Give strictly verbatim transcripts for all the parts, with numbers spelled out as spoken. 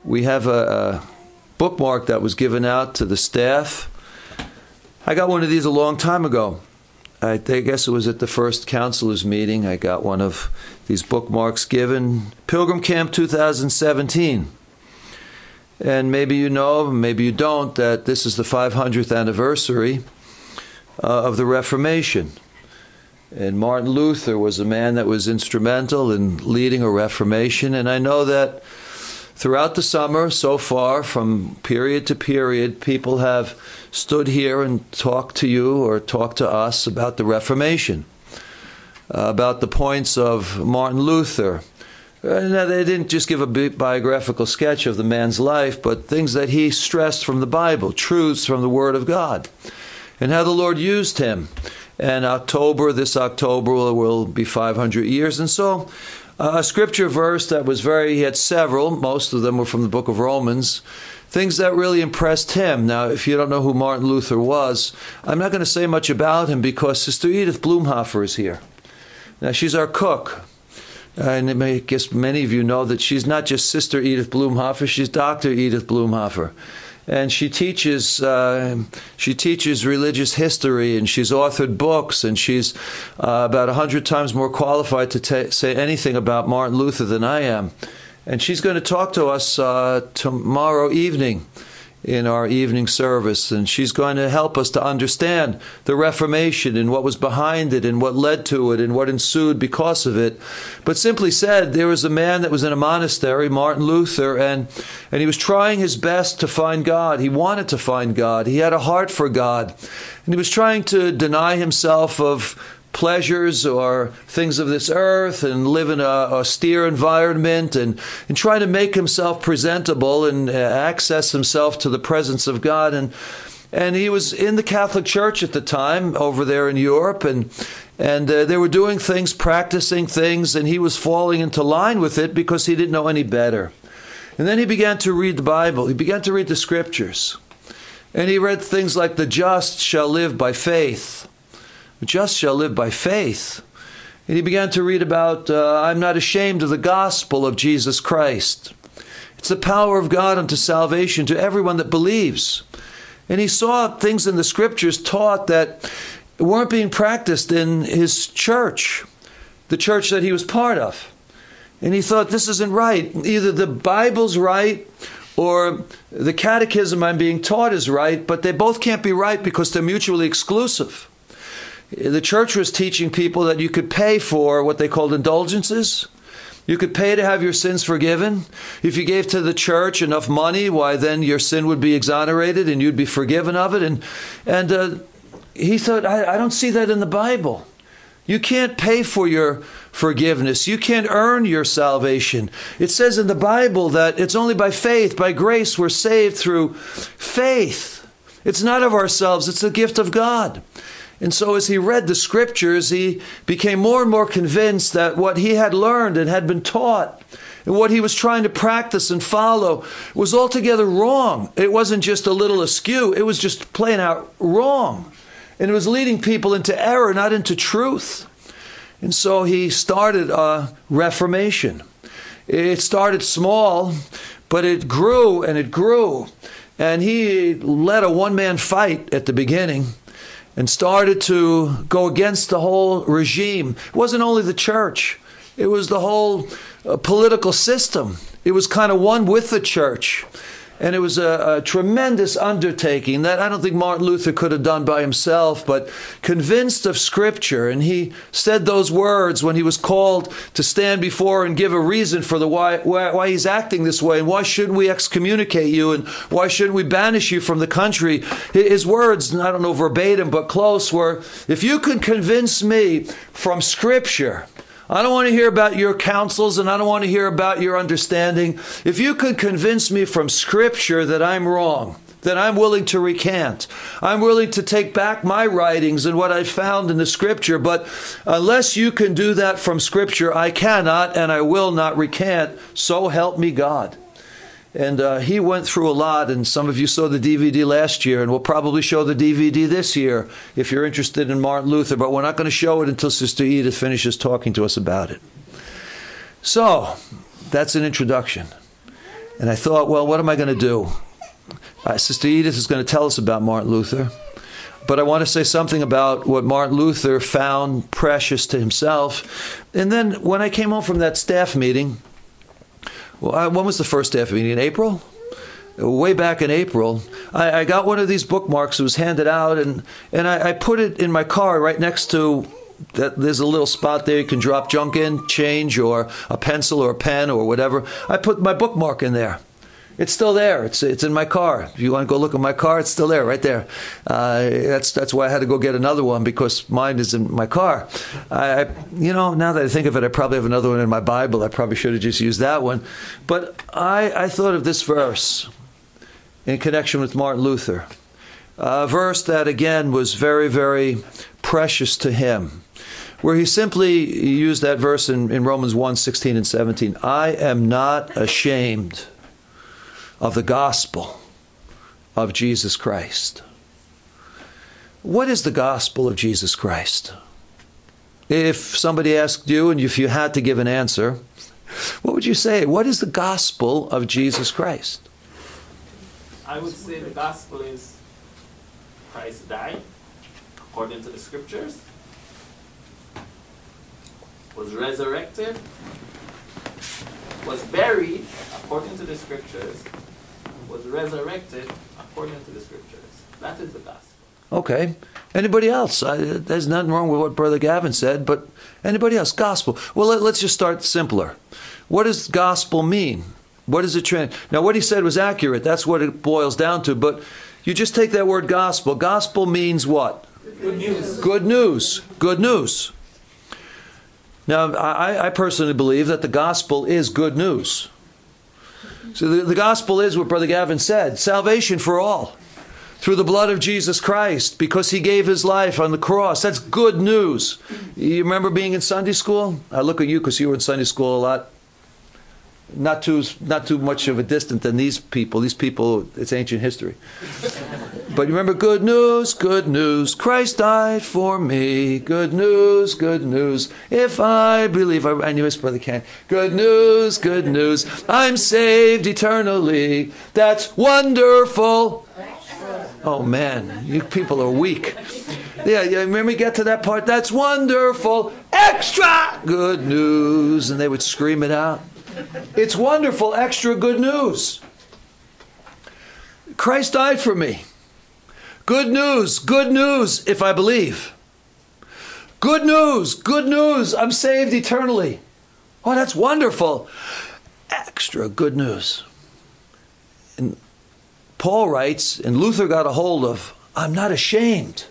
we have a, a bookmark that was given out to the staff. I got one of these a long time ago. I, I guess it was at the first counselors meeting. I got one of these bookmarks given. Pilgrim Camp two thousand seventeen. And maybe you know, maybe you don't, that this is the five hundredth anniversary uh, of the Reformation. And Martin Luther was a man that was instrumental in leading a Reformation. And I know that throughout the summer, so far, from period to period, people have stood here and talked to you or talked to us about the Reformation, uh, about the points of Martin Luther. Uh, now, they didn't just give a biographical sketch of the man's life, but things that he stressed from the Bible, truths from the Word of God, and how the Lord used him. And October, this October, will, will be five hundred years. And so uh, a scripture verse that was very, he had several, most of them were from the book of Romans, things that really impressed him. Now, if you don't know who Martin Luther was, I'm not going to say much about him because Sister Edith Blumhofer is here. Now, she's our cook. And I guess many of you know that she's not just Sister Edith Blumhofer, she's Doctor Edith Blumhofer. And she teaches uh, she teaches religious history, and she's authored books, and she's uh, about a hundred times more qualified to ta- say anything about Martin Luther than I am. And she's going to talk to us uh, tomorrow evening in our evening service, and she's going to help us to understand the Reformation and what was behind it and what led to it and what ensued because of it. But simply said, there was a man that was in a monastery, Martin Luther, and, and he was trying his best to find God. He wanted to find God. He had a heart for God. And he was trying to deny himself of pleasures or things of this earth and live in a austere environment and, and try to make himself presentable and uh, access himself to the presence of God. And and he was in the Catholic Church at the time over there in Europe, and and uh, they were doing things, practicing things, and he was falling into line with it because he didn't know any better. And then he began to read the Bible. He began to read the scriptures. And he read things like, the just shall live by faith. The just shall live by faith. And he began to read about, uh, I'm not ashamed of the gospel of Jesus Christ. It's the power of God unto salvation to everyone that believes. And he saw things in the scriptures taught that weren't being practiced in his church, the church that he was part of. And he thought, this isn't right. Either the Bible's right or the catechism I'm being taught is right, but they both can't be right because they're mutually exclusive. The church was teaching people that you could pay for what they called indulgences. You could pay to have your sins forgiven. If you gave to the church enough money, why then your sin would be exonerated and you'd be forgiven of it. And and uh, he thought, I, I don't see that in the Bible. You can't pay for your forgiveness. You can't earn your salvation. It says in the Bible that it's only by faith, by grace, we're saved through faith. It's not of ourselves. It's a gift of God. And so as he read the scriptures, he became more and more convinced that what he had learned and had been taught and what he was trying to practice and follow was altogether wrong. It wasn't just a little askew. It was just plain out wrong. And it was leading people into error, not into truth. And so he started a reformation. It started small, but it grew and it grew. And he led a one-man fight at the beginning and started to go against the whole regime. It wasn't only the church. It was the whole uh, political system. It was kind of one with the church. And it was a, a tremendous undertaking that I don't think Martin Luther could have done by himself, but convinced of Scripture. And he said those words when he was called to stand before and give a reason for the why, why, why he's acting this way, and why shouldn't we excommunicate you, and why shouldn't we banish you from the country. His words, I don't know verbatim, but close, were, if you can convince me from Scripture, I don't want to hear about your counsels, and I don't want to hear about your understanding. If you could convince me from Scripture that I'm wrong, then I'm willing to recant. I'm willing to take back my writings and what I found in the Scripture. But unless you can do that from Scripture, I cannot and I will not recant. So help me God. And uh, he went through a lot, and some of you saw the D V D last year, and we'll probably show the D V D this year if you're interested in Martin Luther, but we're not going to show it until Sister Edith finishes talking to us about it. So, that's an introduction. And I thought, well, what am I going to do? Uh, Sister Edith is going to tell us about Martin Luther. But I want to say something about what Martin Luther found precious to himself. And then when I came home from that staff meeting, well, I, when was the first staff meeting? In April? Way back in April, I, I got one of these bookmarks. It was handed out, and, and I, I put it in my car right next to, that. There's a little spot there you can drop junk in, change, or a pencil or a pen or whatever. I put my bookmark in there. It's still there. It's it's in my car. If you want to go look at my car, it's still there, right there. Uh, that's that's why I had to go get another one, because mine is in my car. I, you know, now that I think of it, I probably have another one in my Bible. I probably should have just used that one. But I, I thought of this verse in connection with Martin Luther, a verse that, again, was very, very precious to him, where he simply used that verse in, in Romans one, sixteen and seventeen. I am not ashamed of the gospel of Jesus Christ. What is the gospel of Jesus Christ? If somebody asked you, and if you had to give an answer, what would you say? What is the gospel of Jesus Christ? I would say the gospel is Christ died according to the scriptures, was resurrected, was buried according to the scriptures, was resurrected according to the scriptures. That is the gospel. Okay. Anybody else? I, there's nothing wrong with what Brother Gavin said, but anybody else? Gospel. Well, let, let's just start simpler. What does gospel mean? What is it? Trans- now, what he said was accurate. That's what it boils down to. But you just take that word gospel. Gospel means what? Good news. Good news. Good news. Now, I, I personally believe that the gospel is good news. So the, the gospel is what Brother Gavin said, salvation for all through the blood of Jesus Christ, because he gave his life on the cross. That's good news. You remember being in Sunday school? I look at you because you were in Sunday school a lot. Not too, not too much of a distance than these people. These people, it's ancient history. But you remember, good news, good news, Christ died for me. Good news, good news, if I believe. I, I knew this, Brother Ken. Good news, good news, I'm saved eternally. That's wonderful. Oh, man, you people are weak. Yeah, yeah, remember we get to that part? That's wonderful, extra good news. And they would scream it out. It's wonderful, extra good news. Christ died for me. Good news, good news, if I believe. Good news, good news, I'm saved eternally. Oh, that's wonderful. Extra good news. And Paul writes, and Luther got a hold of, I'm not ashamed.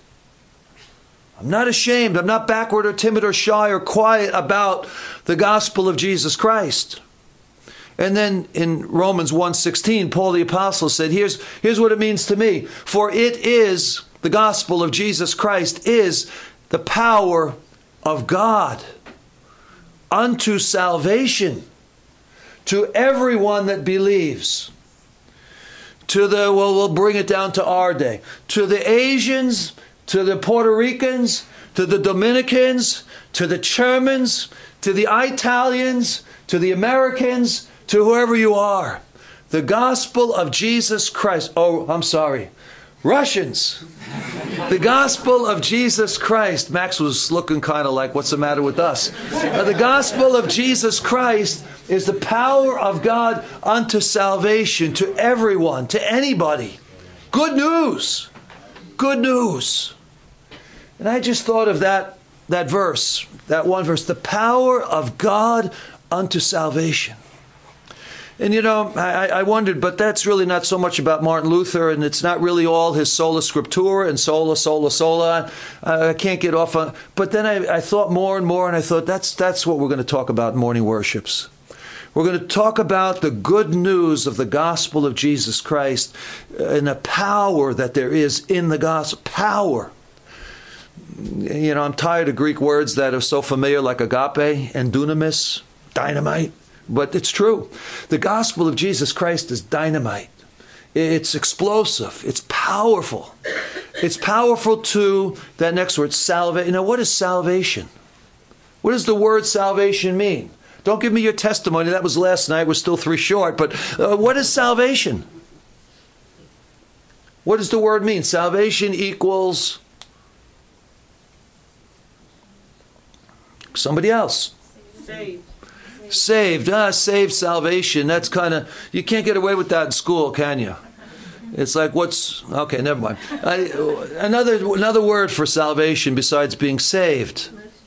I'm not ashamed. I'm not backward or timid or shy or quiet about the gospel of Jesus Christ. And then in Romans one sixteen, Paul the Apostle said, here's, here's what it means to me. For it is, the gospel of Jesus Christ is the power of God unto salvation to everyone that believes. To the, well, we'll bring it down to our day. To the Asians, to the Puerto Ricans, to the Dominicans, to the Germans, to the Italians, to the Americans, to whoever you are. The gospel of Jesus Christ. Oh, I'm sorry. Russians. The gospel of Jesus Christ. Max was looking kind of like, what's the matter with us? Uh, the gospel of Jesus Christ is the power of God unto salvation to everyone, to anybody. Good news. Good news. And I just thought of that, that verse, that one verse, the power of God unto salvation. And, you know, I, I wondered, but that's really not so much about Martin Luther, and it's not really all his sola scriptura and sola, sola, sola. Uh, I can't get off on. But then I, I thought more and more, and I thought that's that's what we're going to talk about in morning worships. We're going to talk about the good news of the gospel of Jesus Christ and the power that there is in the gospel. Power. You know, I'm tired of Greek words that are so familiar, like agape and dunamis, dynamite. But it's true. The gospel of Jesus Christ is dynamite. It's explosive. It's powerful. It's powerful to that next word, salvation. You know, what is salvation? What does the word salvation mean? Don't give me your testimony. That was last night. We're still three short. But uh, what is salvation? What does the word mean? Salvation equals somebody else. Saved. Saved. Ah, saved, salvation. That's kind of, you can't get away with that in school, can you? It's like, what's, okay, never mind. I, another, another word for salvation besides being saved.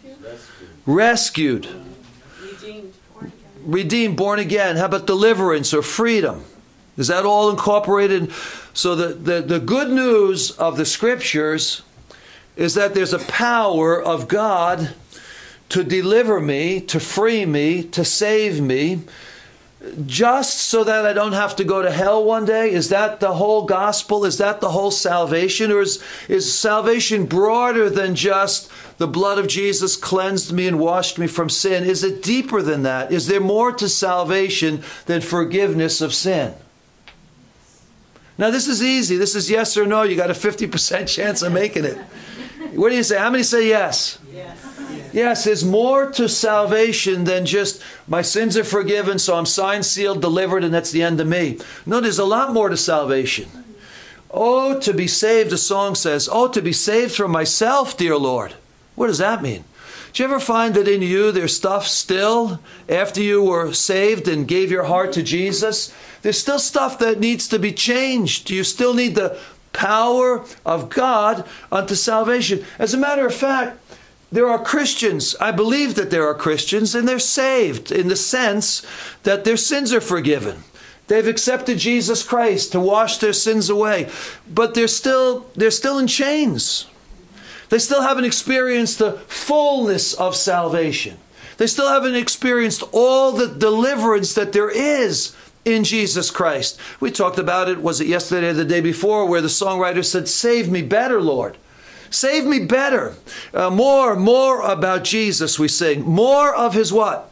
Rescued. Redeemed. Redeemed, born again. How about deliverance or freedom? Is that all incorporated? So the, the, the good news of the scriptures is that there's a power of God to deliver me, to free me, to save me, just so that I don't have to go to hell one day. Is that the whole gospel? Is that the whole salvation? Or is, is salvation broader than just the blood of Jesus cleansed me and washed me from sin? Is it deeper than that? Is there more to salvation than forgiveness of sin? Now, this is easy. This is yes or no. You got a fifty percent chance of making it. What do you say? How many say yes? Yes. Yes, there's more to salvation than just my sins are forgiven, so I'm signed, sealed, delivered, and that's the end of me. No, there's a lot more to salvation. Oh, to be saved, a song says. Oh, to be saved from myself, dear Lord. What does that mean? Do you ever find that in you there's stuff still after you were saved and gave your heart to Jesus? There's still stuff that needs to be changed. You still need the power of God unto salvation. As a matter of fact, there are Christians, I believe that there are Christians, and they're saved in the sense that their sins are forgiven. They've accepted Jesus Christ to wash their sins away, but they're still, they're still in chains. They still haven't experienced the fullness of salvation. They still haven't experienced all the deliverance that there is in Jesus Christ. We talked about it, was it yesterday or the day before, where the songwriter said, "Save me better, Lord. Save me better." Uh, more, more about Jesus, we sing. More of his what?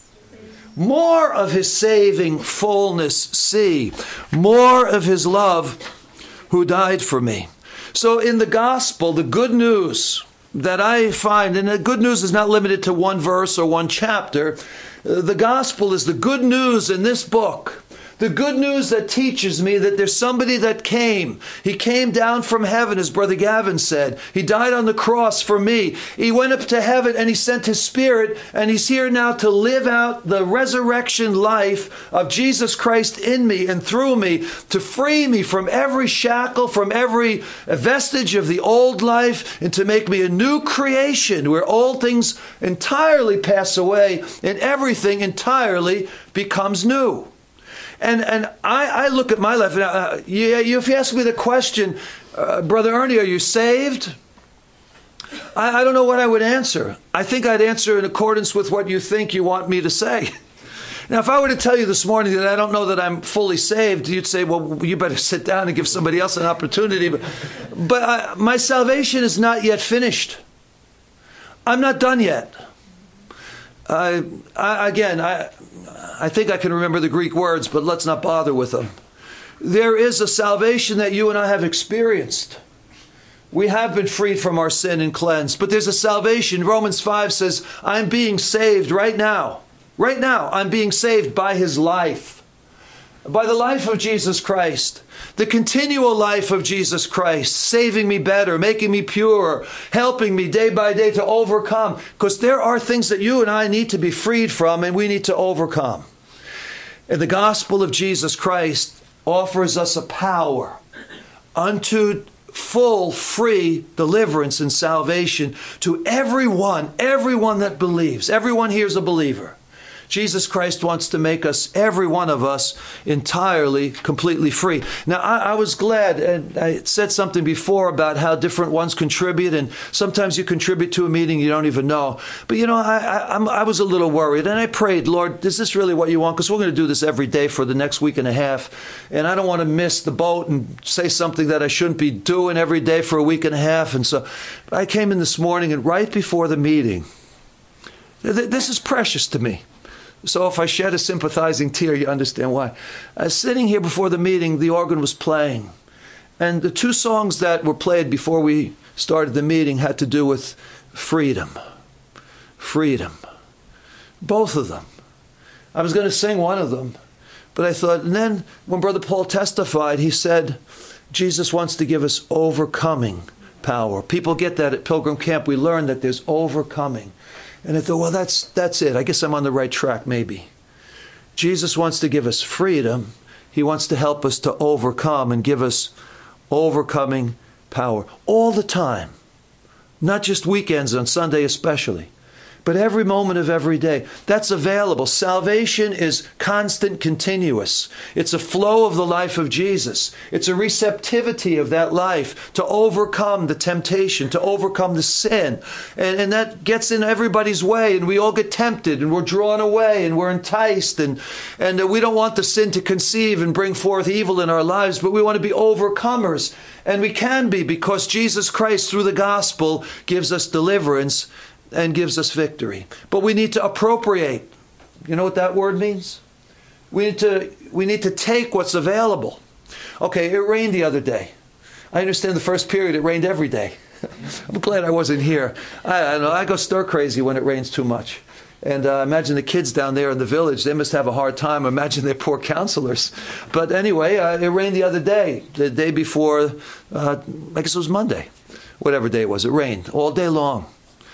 More of his saving fullness see. More of his love who died for me. So in the gospel, the good news that I find, and the good news is not limited to one verse or one chapter. Uh, the gospel is the good news in this book. The good news that teaches me that there's somebody that came. He came down from heaven, as Brother Gavin said. He died on the cross for me. He went up to heaven and he sent his Spirit, and he's here now to live out the resurrection life of Jesus Christ in me and through me, to free me from every shackle, from every vestige of the old life, and to make me a new creation where old things entirely pass away and everything entirely becomes new. And and I, I look at my life, and uh, you, you, if you ask me the question, uh, Brother Ernie, are you saved? I, I don't know what I would answer. I think I'd answer in accordance with what you think you want me to say. Now, if I were to tell you this morning that I don't know that I'm fully saved, you'd say, well, you better sit down and give somebody else an opportunity. But, but I, my salvation is not yet finished. I'm not done yet. I, I, again, I, I think I can remember the Greek words, but let's not bother with them. There is a salvation that you and I have experienced. We have been freed from our sin and cleansed, but there's a salvation. Romans five says, I'm being saved right now. Right now, I'm being saved by his life. By the life of Jesus Christ. The continual life of Jesus Christ, saving me better, making me pure, helping me day by day to overcome. Because there are things that you and I need to be freed from and we need to overcome. And the gospel of Jesus Christ offers us a power unto full, free deliverance and salvation to everyone, everyone that believes. Everyone here is a believer. Jesus Christ wants to make us, every one of us, entirely, completely free. Now, I, I was glad, and I said something before about how different ones contribute, and sometimes you contribute to a meeting you don't even know. But, you know, I, I, I'm, I was a little worried, and I prayed, Lord, is this really what you want? Because we're going to do this every day for the next week and a half, and I don't want to miss the boat and say something that I shouldn't be doing every day for a week and a half. And so I came in this morning, and right before the meeting, th- this is precious to me. So if I shed a sympathizing tear, you understand why. I was sitting here before the meeting, the organ was playing. And the two songs that were played before we started the meeting had to do with freedom. Freedom. Both of them. I was going to sing one of them, but I thought, and then when Brother Paul testified, he said, Jesus wants to give us overcoming power. People get that at Pilgrim Camp. We learn that there's overcoming. And I thought, well, that's, that's it. I guess I'm on the right track, maybe. Jesus wants to give us freedom. He wants to help us to overcome and give us overcoming power all the time. Not just weekends, on Sunday especially, but every moment of every day. That's available. Salvation is constant, continuous. It's a flow of the life of Jesus. It's a receptivity of that life to overcome the temptation, to overcome the sin. And, and that gets in everybody's way, and we all get tempted, and we're drawn away, and we're enticed, and, and we don't want the sin to conceive and bring forth evil in our lives, but we want to be overcomers. And we can be, because Jesus Christ, through the gospel, gives us deliverance and gives us victory. But we need to appropriate. You know what that word means? We need to, we need to take what's available. Okay, it rained the other day. I understand the first period it rained every day. I'm glad I wasn't here. I, I know I go stir crazy when it rains too much. And uh, imagine the kids down there in the village. They must have a hard time. Imagine their poor counselors. But anyway, uh, it rained the other day, the day before, uh, I guess it was Monday, whatever day it was. It rained all day long.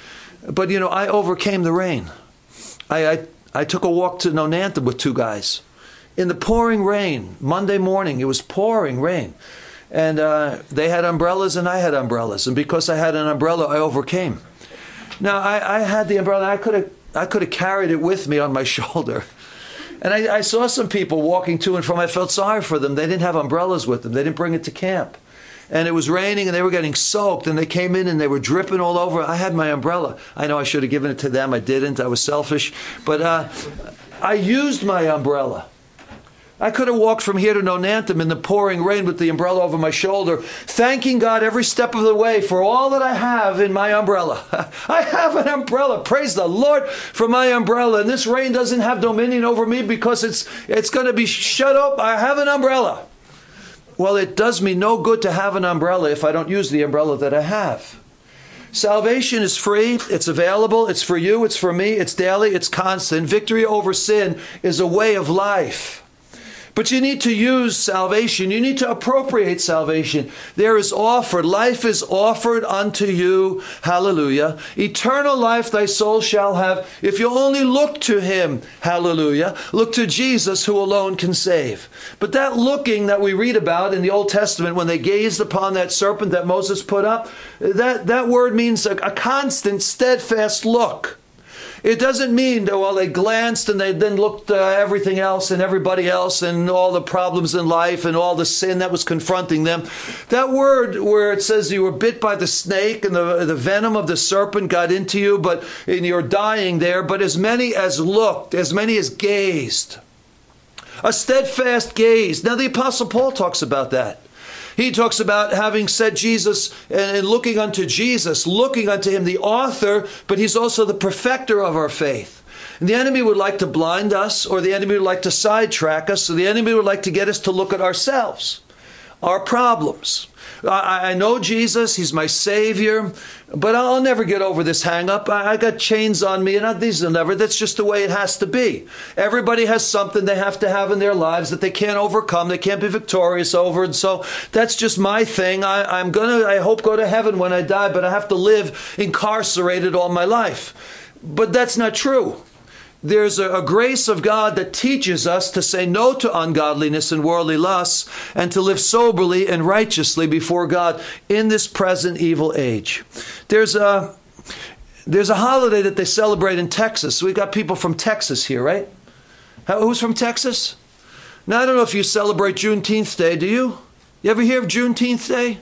But, you know, I overcame the rain. I, I, I took a walk to Nonantha with two guys. In the pouring rain, Monday morning, it was pouring rain. And uh, they had umbrellas and I had umbrellas. And because I had an umbrella, I overcame. Now, I, I had the umbrella. I could have I could have carried it with me on my shoulder. And I, I saw some people walking to and from. I felt sorry for them. They didn't have umbrellas with them. They didn't bring it to camp. And it was raining and they were getting soaked and they came in and they were dripping all over. I had my umbrella. I know I should have given it to them. I didn't. I was selfish. But uh, I used my umbrella. I could have walked from here to Nonantham in the pouring rain with the umbrella over my shoulder, thanking God every step of the way for all that I have in my umbrella. I have an umbrella. Praise the Lord for my umbrella. And this rain doesn't have dominion over me because it's, it's going to be shut up. I have an umbrella. Well, it does me no good to have an umbrella if I don't use the umbrella that I have. Salvation is free. It's available. It's for you. It's for me. It's daily. It's constant. Victory over sin is a way of life. But you need to use salvation. You need to appropriate salvation. There is offered. Life is offered unto you. Hallelujah. Eternal life thy soul shall have if you only look to him. Hallelujah. Look to Jesus who alone can save. But that looking that we read about in the Old Testament when they gazed upon that serpent that Moses put up, that, that word means a, a constant, steadfast look. It doesn't mean that, well, they glanced and they then looked uh, everything else and everybody else and all the problems in life and all the sin that was confronting them. That word where it says you were bit by the snake and the, the venom of the serpent got into you, but and you're dying there. But as many as looked, as many as gazed, a steadfast gaze. Now the Apostle Paul talks about that. He talks about having set Jesus and looking unto Jesus, looking unto him, the author, but he's also the perfecter of our faith. And the enemy would like to blind us, or the enemy would like to sidetrack us, or the enemy would like to get us to look at ourselves, our problems. I, I know Jesus, he's my Savior, but I'll never get over this hang-up. I, I got chains on me, and I, these will never. That's just the way it has to be. Everybody has something they have to have in their lives that they can't overcome, they can't be victorious over, and so that's just my thing. I, I'm gonna, I hope, go to heaven when I die, but I have to live incarcerated all my life. But that's not true. There's a, a grace of God that teaches us to say no to ungodliness and worldly lusts and to live soberly and righteously before God in this present evil age. There's a, there's a holiday that they celebrate in Texas. We've got people from Texas here, right? Who's from Texas? Now, I don't know if you celebrate Juneteenth Day, do you? You ever hear of Juneteenth Day?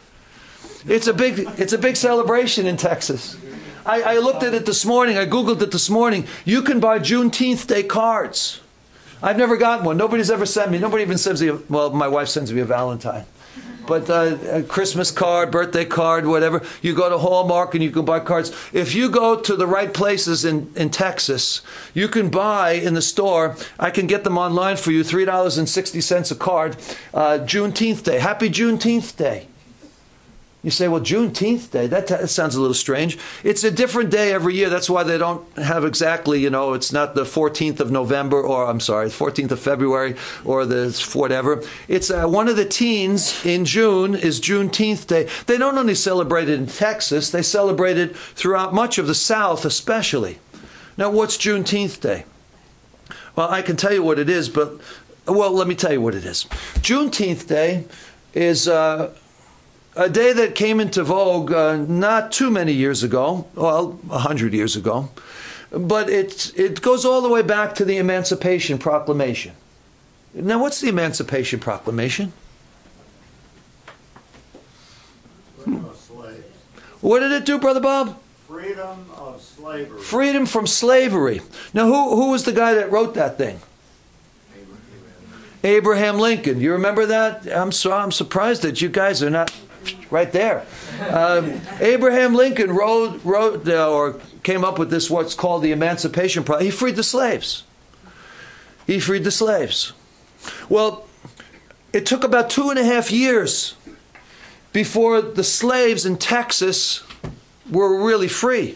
It's a big, it's a big celebration in Texas. I, I looked at it this morning. I Googled it this morning. You can buy Juneteenth Day cards. I've never gotten one. Nobody's ever sent me. Nobody even sends me a, well, my wife sends me a Valentine. But uh, a Christmas card, birthday card, whatever. You go to Hallmark and you can buy cards. If you go to the right places in, in Texas, you can buy in the store. I can get them online for you, three dollars and sixty cents a card. Uh, Juneteenth Day. Happy Juneteenth Day. You say, well, Juneteenth Day, that, that sounds a little strange. It's a different day every year. That's why they don't have exactly, you know, it's not the fourteenth of November, or I'm sorry, fourteenth of February, or the whatever. It's uh, one of the teens in June is Juneteenth Day. They don't only celebrate it in Texas, they celebrate it throughout much of the South especially. Now, what's Juneteenth Day? Well, I can tell you what it is, but, well, let me tell you what it is. Juneteenth Day is Uh, a day that came into vogue uh, not too many years ago, well, a hundred years ago, but it, it goes all the way back to the Emancipation Proclamation. Now, what's the Emancipation Proclamation? Freedom of slaves. What did it do, Brother Bob? Freedom of slavery. Freedom from slavery. Now, who, who was the guy that wrote that thing? Abraham, Abraham Lincoln. You remember that? I'm so I'm surprised that you guys are not right there. Um, Abraham Lincoln wrote, wrote uh, or came up with this, what's called the Emancipation Proclamation. He freed the slaves. He freed the slaves. Well, it took about two and a half years before the slaves in Texas were really free.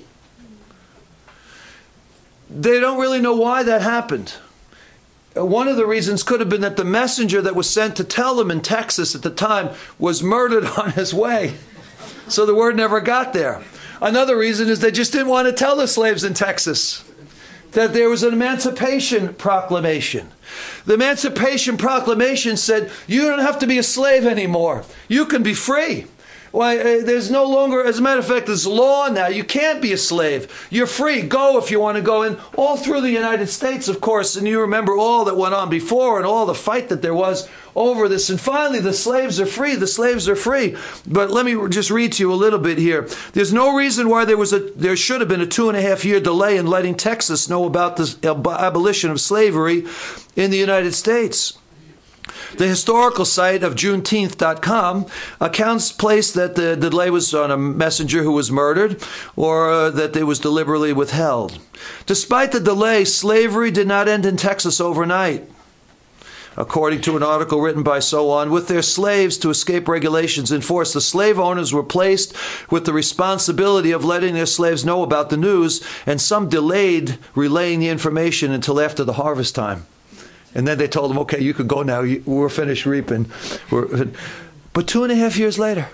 They don't really know why that happened. One of the reasons could have been that the messenger that was sent to tell them in Texas at the time was murdered on his way. So the word never got there. Another reason is they just didn't want to tell the slaves in Texas that there was an Emancipation Proclamation. The Emancipation Proclamation said, you don't have to be a slave anymore. You can be free. Why, uh, there's no longer, as a matter of fact, there's law now. You can't be a slave. You're free. Go if you want to go in. All through the United States, of course, and you remember all that went on before and all the fight that there was over this. And finally, the slaves are free. The slaves are free. But let me just read to you a little bit here. There's no reason why there was a, there should have been a two and a half year delay in letting Texas know about the abolition of slavery in the United States. The historical site of Juneteenth dot com accounts place that the delay was on a messenger who was murdered, or uh, that it was deliberately withheld. Despite the delay, slavery did not end in Texas overnight. According to an article written by So On, with their slaves to escape regulations in force, the slave owners were placed with the responsibility of letting their slaves know about the news, and some delayed relaying the information until after the harvest time. And then they told them, okay, you can go now. We're finished reaping. We're, but two and a half years later,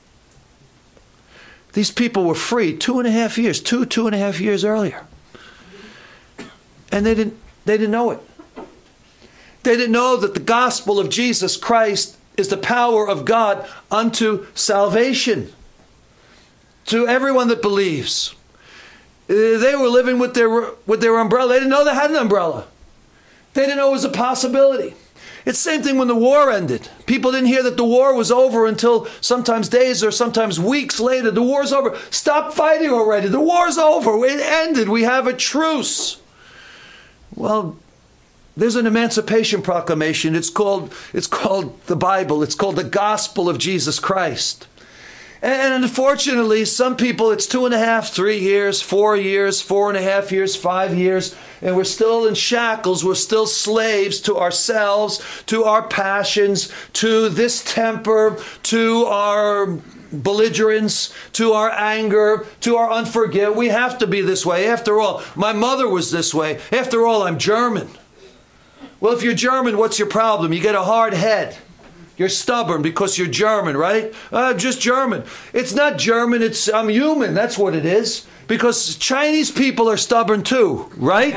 these people were free two and a half years, two, two and a half years earlier. And they didn't, they didn't know it. They didn't know that the gospel of Jesus Christ is the power of God unto salvation to everyone that believes. They were living with their, with their umbrella. They didn't know they had an umbrella. They didn't know it was a possibility. It's the same thing when the war ended. People didn't hear that the war was over until sometimes days or sometimes weeks later. The war's over. Stop fighting already. The war's over. It ended. We have a truce. Well, there's an Emancipation Proclamation. It's called, it's called the Bible. It's called the Gospel of Jesus Christ. And unfortunately, some people, it's two and a half, three years, four years, four and a half years, five years, and we're still in shackles. We're still slaves to ourselves, to our passions, to this temper, to our belligerence, to our anger, to our unforgiveness. We have to be this way. After all, my mother was this way. After all, I'm German. Well, if you're German, what's your problem? You get a hard head. You're stubborn because you're German, right? Uh, just German. It's not German, it's I'm human. That's what it is. Because Chinese people are stubborn too, right?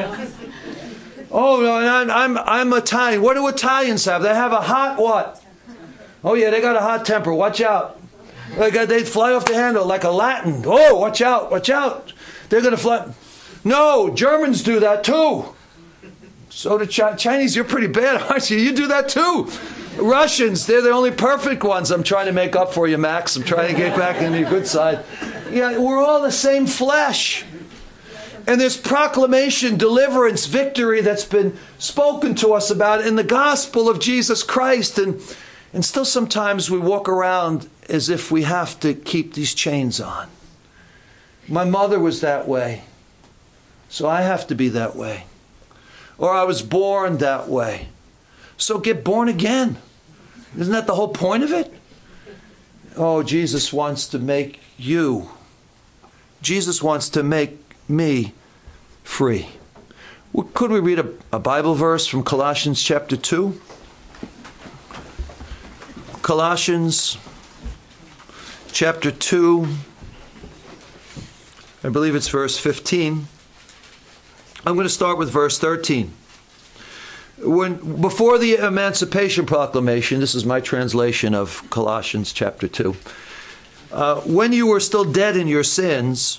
Oh, no, I'm, I'm, I'm Italian. What do Italians have? They have a hot what? Oh, yeah, they got a hot temper. Watch out. They, got, they fly off the handle like a Latin. Oh, watch out, watch out. They're going to fly. No, Germans do that too. So the Ch- Chinese, you're pretty bad, aren't you? You do that too. Russians, they're the only perfect ones. I'm trying to make up for you, Max. I'm trying to get back into your good side. Yeah, we're all the same flesh. And there's proclamation, deliverance, victory that's been spoken to us about in the gospel of Jesus Christ. And, and still sometimes we walk around as if we have to keep these chains on. My mother was that way, so I have to be that way. Or I was born that way. So get born again. Isn't that the whole point of it? Oh, Jesus wants to make you. Jesus wants to make me free. Could we read a, a Bible verse from Colossians chapter two? Colossians chapter two, I believe it's verse fifteen. I'm going to start with verse thirteen. When, before the Emancipation Proclamation, this is my translation of Colossians chapter two, uh, when you were still dead in your sins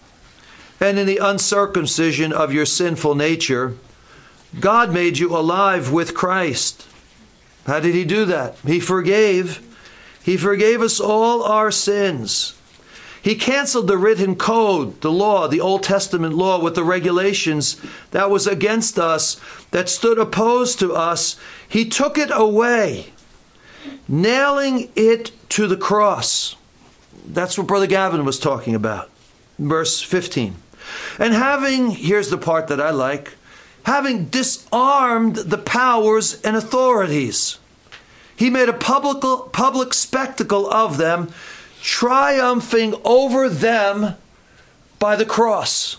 and in the uncircumcision of your sinful nature, God made you alive with Christ. How did he do that? He forgave. He forgave us all our sins. He canceled the written code, the law, the Old Testament law with the regulations that was against us, that stood opposed to us. He took it away, nailing it to the cross. That's what Brother Gavin was talking about. Verse fifteen. And having, here's the part that I like, having disarmed the powers and authorities, he made a public, public spectacle of them, triumphing over them by the cross.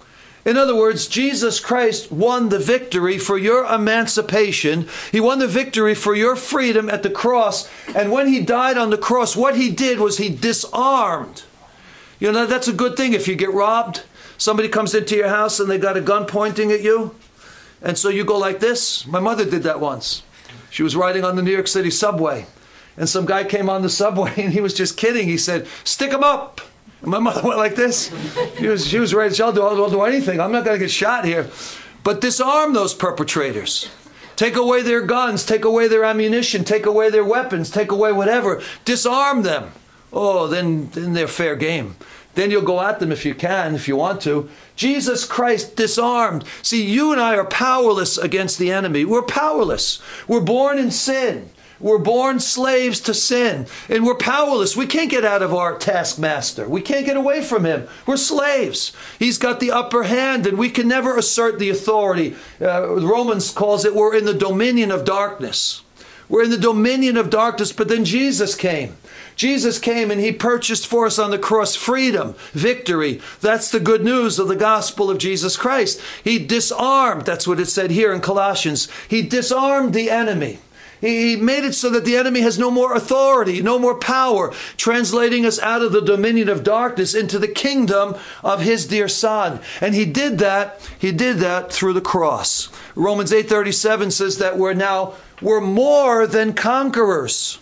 In other words, Jesus Christ won the victory for your emancipation. He won the victory for your freedom at the cross. And when he died on the cross, what he did was he disarmed. You know, that's a good thing if you get robbed. Somebody comes into your house and they got a gun pointing at you. And so you go like this. My mother did that once. She was riding on the New York City subway. And some guy came on the subway and he was just kidding. He said, stick him up. And my mother went like this. She was, she was ready to say, I'll do, I'll do anything. I'm not going to get shot here. But disarm those perpetrators. Take away their guns. Take away their ammunition. Take away their weapons. Take away whatever. Disarm them. Oh, then, then they're fair game. Then you'll go at them if you can, if you want to. Jesus Christ disarmed. See, you and I are powerless against the enemy. We're powerless. We're born in sin. We're born slaves to sin. And we're powerless. We can't get out of our taskmaster. We can't get away from him. We're slaves. He's got the upper hand, and we can never assert the authority. Uh, Romans calls it, we're in the dominion of darkness. We're in the dominion of darkness, but then Jesus came. Jesus came and he purchased for us on the cross freedom, victory. That's the good news of the gospel of Jesus Christ. He disarmed, that's what it said here in Colossians. He disarmed the enemy. He made it so that the enemy has no more authority, no more power, translating us out of the dominion of darkness into the kingdom of his dear Son. And he did that, he did that through the cross. Romans eight thirty-seven says that we're now, we're more than conquerors.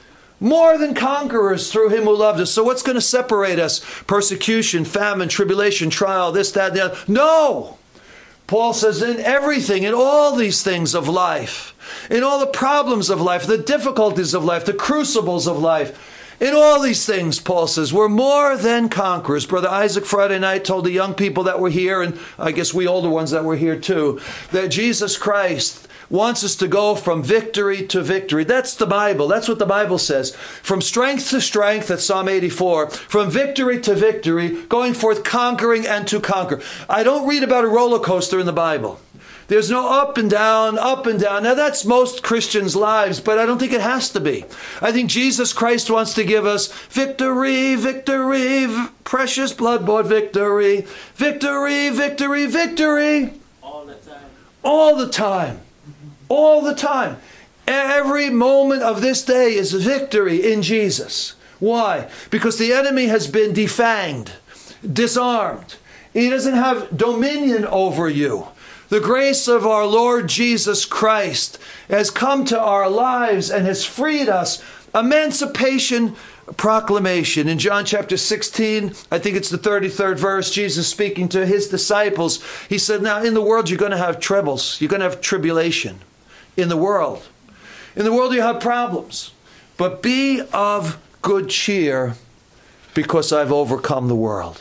More than conquerors through him who loved us. So what's going to separate us? Persecution, famine, tribulation, trial, this, that, the other. No! Paul says in everything, in all these things of life, in all the problems of life, the difficulties of life, the crucibles of life, in all these things, Paul says, we're more than conquerors. Brother Isaac Friday night told the young people that were here, and I guess we older ones that were here too, that Jesus Christ wants us to go from victory to victory. That's the Bible. That's what the Bible says. From strength to strength, that's Psalm eighty-four. From victory to victory, going forth conquering and to conquer. I don't read about a roller coaster in the Bible. There's no up and down, up and down. Now that's most Christians' lives, but I don't think it has to be. I think Jesus Christ wants to give us victory, victory, v- precious blood-bought victory, victory, victory, victory. All the time. All the time. All the time. Every moment of this day is victory in Jesus. Why? Because the enemy has been defanged, disarmed. He doesn't have dominion over you. The grace of our Lord Jesus Christ has come to our lives and has freed us. Emancipation proclamation. In John chapter sixteen, I think it's the thirty-third verse, Jesus speaking to his disciples, he said, now in the world you're going to have troubles. You're going to have tribulation. In the world. In the world you have problems. But be of good cheer because I've overcome the world.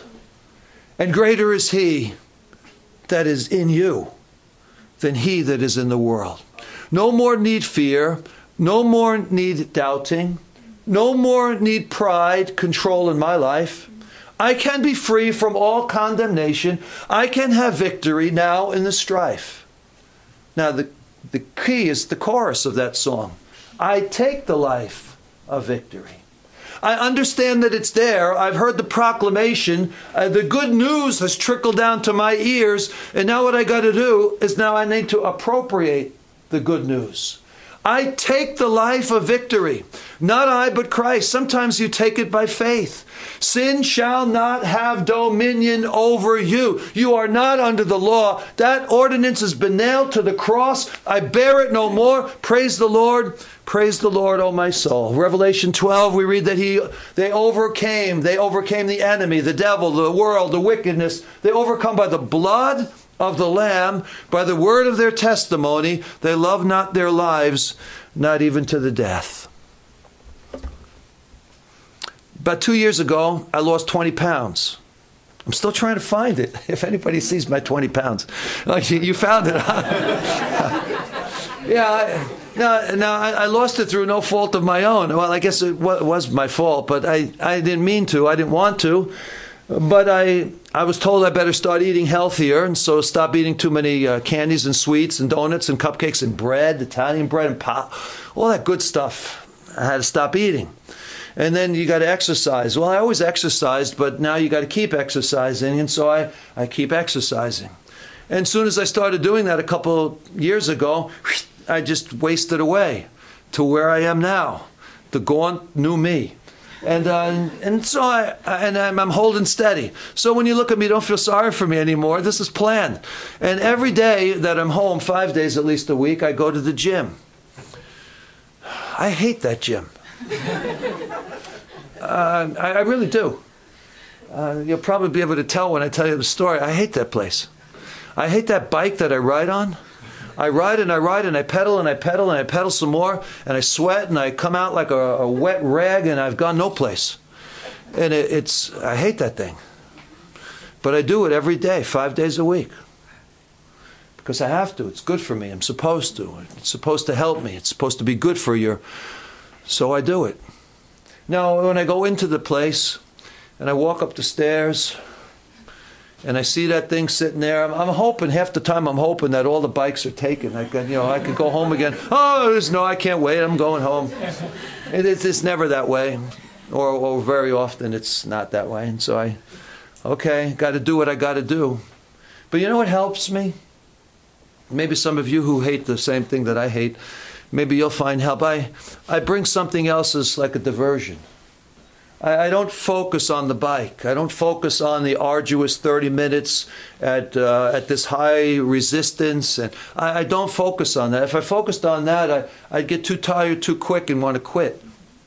And greater is he that is in you than he that is in the world. No more need fear. No more need doubting. No more need pride, control in my life. I can be free from all condemnation. I can have victory now in the strife. Now the The key is the chorus of that song. I take the life of victory. I understand that it's there. I've heard the proclamation. Uh, the good news has trickled down to my ears. And now what I got to do is now I need to appropriate the good news. I take the life of victory. Not I, but Christ. Sometimes you take it by faith. Sin shall not have dominion over you. You are not under the law. That ordinance has been nailed to the cross. I bear it no more. Praise the Lord. Praise the Lord, O my soul. Revelation twelve, we read that he, they overcame. They overcame the enemy, the devil, the world, the wickedness. They overcome by the blood of the Lamb, by the word of their testimony. They love not their lives, not even to the death. About two years ago, I lost twenty pounds. I'm still trying to find it. If anybody sees my twenty pounds. Like, you found it, huh? Yeah, I, no, no, I, I lost it through no fault of my own. Well, I guess it was, was my fault, but I, I didn't mean to. I didn't want to. But I I was told I better start eating healthier, and so stop eating too many uh, candies and sweets and donuts and cupcakes and bread, Italian bread and pop, all that good stuff. I had to stop eating. And then you got to exercise. Well, I always exercised, but now you got to keep exercising, and so I, I keep exercising. And as soon as I started doing that a couple years ago, I just wasted away to where I am now, the gaunt new me. And uh, and so I and I'm, I'm holding steady. So when you look at me, don't feel sorry for me anymore. This is planned. And every day that I'm home, five days at least a week, I go to the gym. I hate that gym. uh, I, I really do. Uh, you'll probably be able to tell when I tell you the story. I hate that place. I hate that bike that I ride on. I ride and I ride and I pedal and I pedal and I pedal some more and I sweat and I come out like a, a wet rag and I've gone no place. And it, it's, I hate that thing. But I do it every day, five days a week. Because I have to. It's good for me. I'm supposed to. It's supposed to help me. It's supposed to be good for you. So I do it. Now, when I go into the place and I walk up the stairs and I see that thing sitting there, I'm, I'm hoping, half the time I'm hoping that all the bikes are taken. I could, you know, I could go home again. Oh, there's no, I can't wait. I'm going home. It, it's, it's never that way. Or, or very often it's not that way. And so I, okay, got to do what I got to do. But you know what helps me? Maybe some of you who hate the same thing that I hate, maybe you'll find help. I, I bring something else as like a diversion. I, I don't focus on the bike. I don't focus on the arduous thirty minutes at uh, at this high resistance. And I, I don't focus on that. If I focused on that, I, I'd get too tired too quick and want to quit.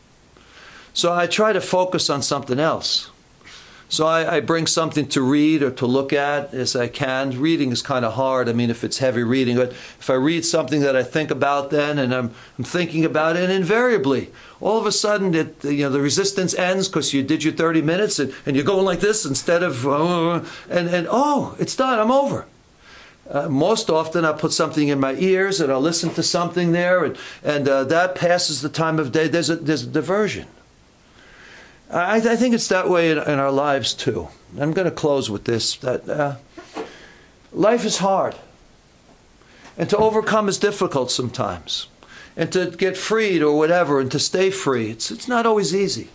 So I try to focus on something else. So I, I bring something to read or to look at as I can. Reading is kind of hard. I mean, if it's heavy reading. But if I read something that I think about then and I'm, I'm thinking about it, and invariably, all of a sudden, it, you know, the resistance ends because you did your thirty minutes and, and you're going like this instead of, uh, and, and oh, it's done. I'm over. Uh, most often, I put something in my ears and I'll listen to something there, and, and uh, that passes the time of day. There's a, there's a diversion. I, I think it's that way in, in our lives too. I'm going to close with this, that uh, life is hard. And to overcome is difficult sometimes. And to get freed or whatever and to stay free, it's, it's not always easy.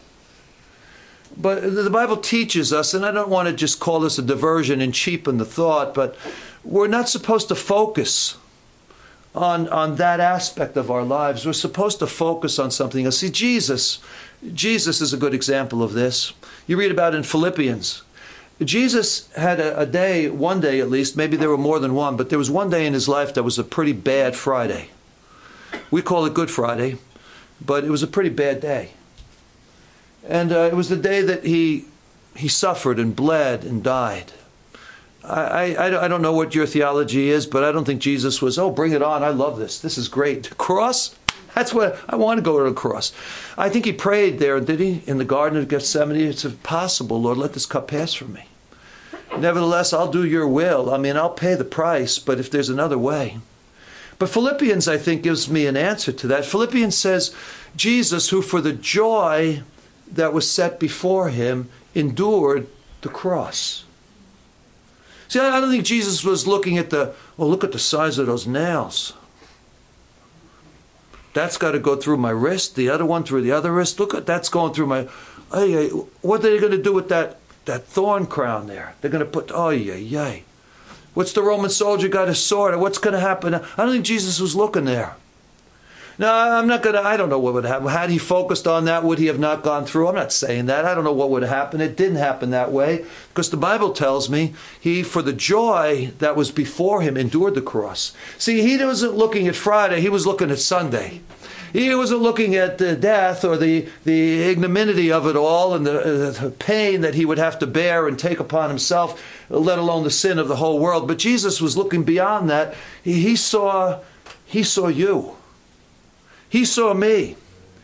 But the Bible teaches us, and I don't want to just call this a diversion and cheapen the thought, but we're not supposed to focus on, on that aspect of our lives. We're supposed to focus on something else. See, Jesus... Jesus is a good example of this. You read about it in Philippians. Jesus had a, a day, one day at least, maybe there were more than one, but there was one day in his life that was a pretty bad Friday. We call it Good Friday, but it was a pretty bad day. And uh, it was the day that he he suffered and bled and died. I, I, I don't know what your theology is, but I don't think Jesus was, oh, bring it on, I love this, this is great. Cross? That's what I want to go to the cross. I think he prayed there, did he? In the Garden of Gethsemane. It's impossible, Lord, let this cup pass from me. Nevertheless, I'll do your will. I mean, I'll pay the price, but if there's another way. But Philippians, I think, gives me an answer to that. Philippians says, Jesus, who for the joy that was set before him, endured the cross. See, I don't think Jesus was looking at the, well, look at the size of those nails. That's got to go through my wrist, the other one through the other wrist. Look at that's going through my... Hey, what are they going to do with that, that thorn crown there? They're going to put, oh, yeah, yeah. What's the Roman soldier got his sword? What's going to happen? I don't think Jesus was looking there. No, I'm not going to, I don't know what would happen. Had he focused on that, would he have not gone through? I'm not saying that. I don't know what would happen. It didn't happen that way because the Bible tells me he, for the joy that was before him, endured the cross. See, he wasn't looking at Friday. He was looking at Sunday. He wasn't looking at the death or the, the ignominy of it all and the, uh, the pain that he would have to bear and take upon himself, let alone the sin of the whole world. But Jesus was looking beyond that. He, he saw, he saw you. He saw me.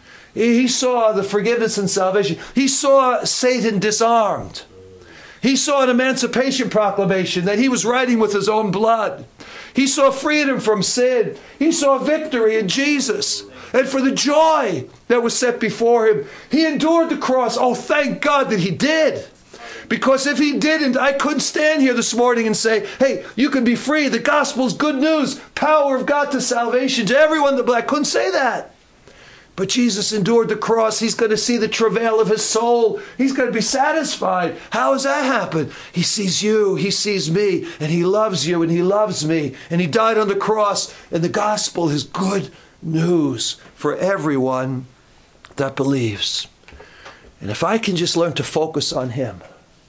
He saw the forgiveness and salvation. He saw Satan disarmed. He saw an emancipation proclamation that he was writing with his own blood. He saw freedom from sin. He saw victory in Jesus. And for the joy that was set before him, he endured the cross. Oh, thank God that he did. Because if he didn't, I couldn't stand here this morning and say, hey, you can be free. The gospel's good news. Power of God to salvation to everyone that believes. I couldn't say that. But Jesus endured the cross. He's going to see the travail of his soul. He's going to be satisfied. How does that happen? He sees you. He sees me. And he loves you and he loves me. And he died on the cross. And the gospel is good news for everyone that believes. And if I can just learn to focus on him,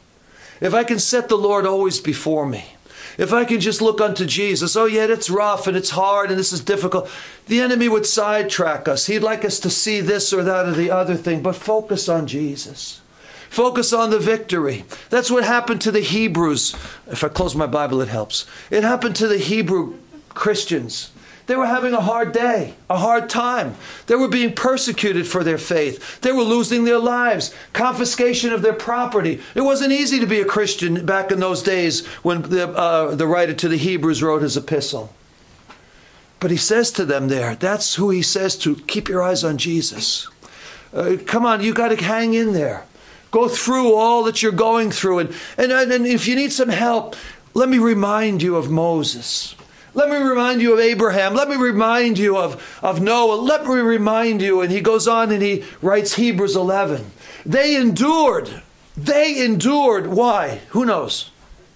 if I can set the Lord always before me, if I can just look unto Jesus, oh yeah, it's rough and it's hard and this is difficult. The enemy would sidetrack us. He'd like us to see this or that or the other thing, but focus on Jesus. Focus on the victory. That's what happened to the Hebrews. If I close my Bible, it helps. It happened to the Hebrew Christians. They were having a hard day, a hard time. They were being persecuted for their faith. They were losing their lives, confiscation of their property. It wasn't easy to be a Christian back in those days when the, uh, the writer to the Hebrews wrote his epistle. But he says to them there, that's who he says to, keep your eyes on Jesus. Uh, come on, you got to hang in there. Go through all that you're going through. And, and, and if you need some help, let me remind you of Moses. Let me remind you of Abraham. Let me remind you of, of Noah. Let me remind you. And he goes on and he writes Hebrews eleven. They endured. They endured. Why? Who knows?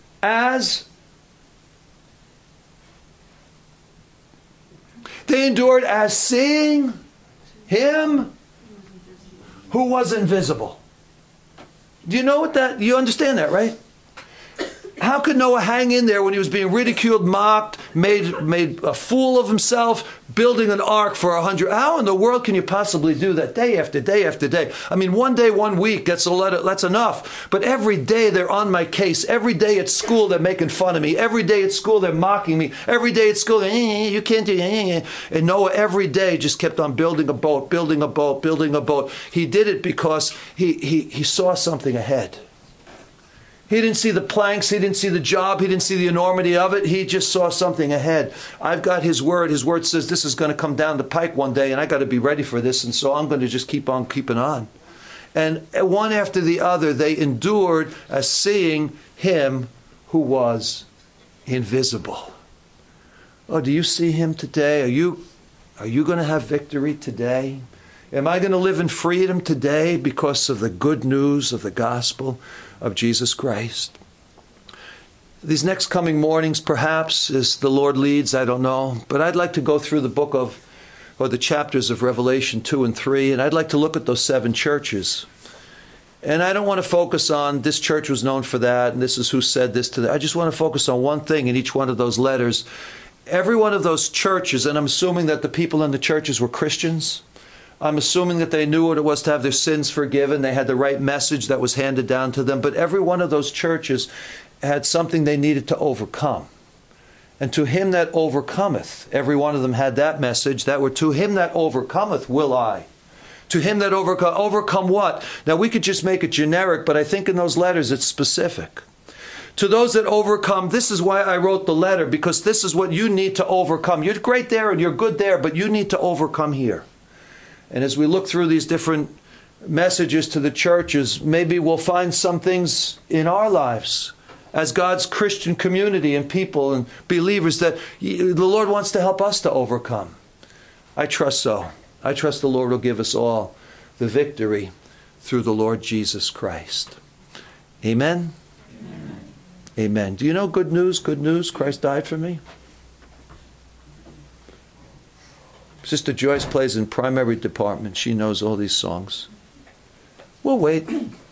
As they endured as seeing him who was invisible. Do you know what that, you understand that, right? How could Noah hang in there when he was being ridiculed, mocked, made made a fool of himself, building an ark for a hundred? How in the world can you possibly do that day after day after day? I mean, one day, one week, that's, a, that's enough. But every day they're on my case. Every day at school they're making fun of me. Every day at school they're mocking me. Every day at school, they're, you can't do it. And Noah every day just kept on building a boat, building a boat, building a boat. He did it because he he, he saw something ahead. He didn't see the planks. He didn't see the job. He didn't see the enormity of it. He just saw something ahead. I've got his word. His word says this is going to come down the pike one day, and I got to be ready for this. And so I'm going to just keep on keeping on. And one after the other, they endured as seeing him who was invisible. Oh, do you see him today? Are you, are you going to have victory today? Am I going to live in freedom today because of the good news of the gospel of Jesus Christ? These next coming mornings, perhaps, as the Lord leads, I don't know. But I'd like to go through the book of, or the chapters of Revelation two and three, and I'd like to look at those seven churches. And I don't want to focus on this church was known for that, and this is who said this to that. I just want to focus on one thing in each one of those letters. Every one of those churches, and I'm assuming that the people in the churches were Christians. I'm assuming that they knew what it was to have their sins forgiven. They had the right message that was handed down to them. But every one of those churches had something they needed to overcome. And to him that overcometh, every one of them had that message, that were to him that overcometh will I. To him that overcome, overcome what? Now we could just make it generic, but I think in those letters it's specific. To those that overcome, this is why I wrote the letter, because this is what you need to overcome. You're great there and you're good there, but you need to overcome here. And as we look through these different messages to the churches, maybe we'll find some things in our lives as God's Christian community and people and believers that the Lord wants to help us to overcome. I trust so. I trust the Lord will give us all the victory through the Lord Jesus Christ. Amen? Amen. Amen. Do you know good news? Good news. Christ died for me. Sister Joyce plays in primary department. She knows all these songs. We'll wait.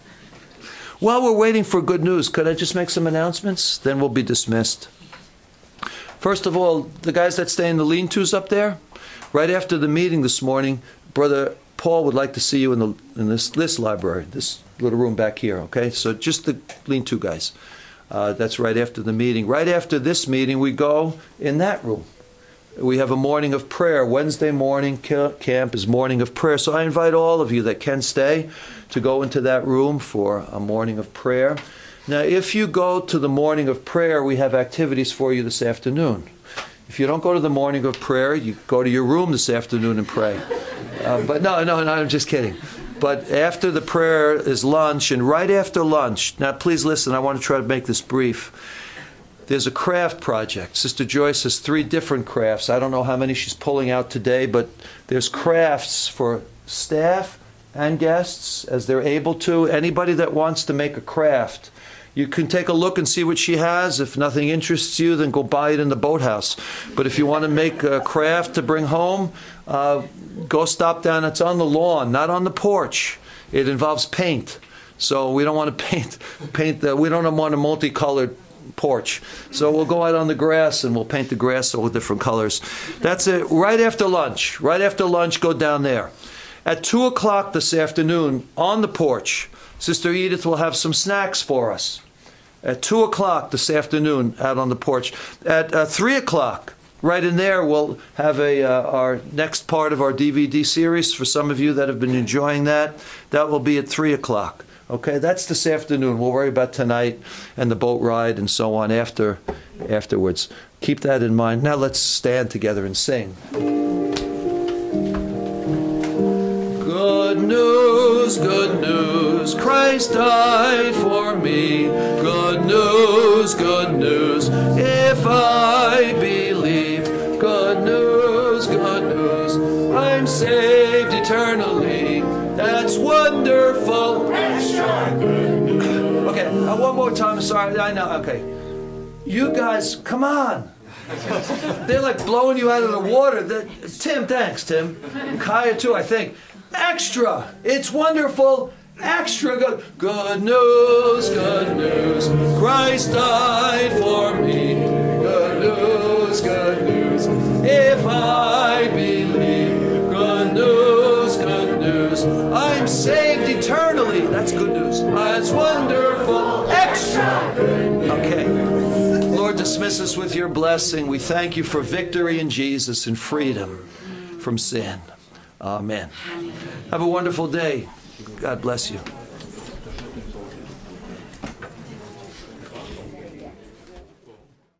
While we're waiting for good news, could I just make some announcements? Then we'll be dismissed. First of all, the guys that stay in the lean-tos up there, right after the meeting this morning, Brother Paul would like to see you in the in this this library, this little room back here, okay? So just the lean-to guys. Uh, that's right after the meeting. Right after this meeting, we go in that room. We have a morning of prayer. Wednesday morning camp is morning of prayer. So I invite all of you that can stay to go into that room for a morning of prayer. Now, if you go to the morning of prayer, we have activities for you this afternoon. If you don't go to the morning of prayer, you go to your room this afternoon and pray. Uh, but no, no, no, I'm just kidding. But after the prayer is lunch, and right after lunch, now please listen, I want to try to make this brief. There's a craft project. Sister Joyce has three different crafts. I don't know how many she's pulling out today, but there's crafts for staff and guests as they're able to. Anybody that wants to make a craft, you can take a look and see what she has. If nothing interests you, then go buy it in the boathouse. But if you want to make a craft to bring home, uh, go stop down. It's on the lawn, not on the porch. It involves paint. So we don't want to paint, paint the, we don't want a multicolored porch. So we'll go out on the grass and we'll paint the grass all different colors. That's it. Right after lunch. Right after lunch, go down there. At two o'clock this afternoon, on the porch, Sister Edith will have some snacks for us. At two o'clock this afternoon, out on the porch. At uh, three o'clock, right in there, we'll have a uh, our next part of our D V D series. For some of you that have been enjoying that, that will be at three o'clock. Okay, that's this afternoon. We'll worry about tonight and the boat ride and so on after afterwards. Keep that in mind. Now let's stand together and sing. Good news, good news, Christ died for me. Good news, good news, if I believe. Good news, good news, I'm saved eternally. That's wonderful. Okay, uh, one more time. Sorry, I know. Okay. You guys, come on. They're like blowing you out of the water. They're, Tim, thanks, Tim. Kaya, too, I think. Extra. It's wonderful. Extra good. Good news, good news. Christ died for me. Good news, good news. If I believe. Good news, good news. I'm saved eternally. That's good news. That's wonderful. Extra. Okay. Lord, dismiss us with your blessing. We thank you for victory in Jesus and freedom from sin. Amen. Have a wonderful day. God bless you.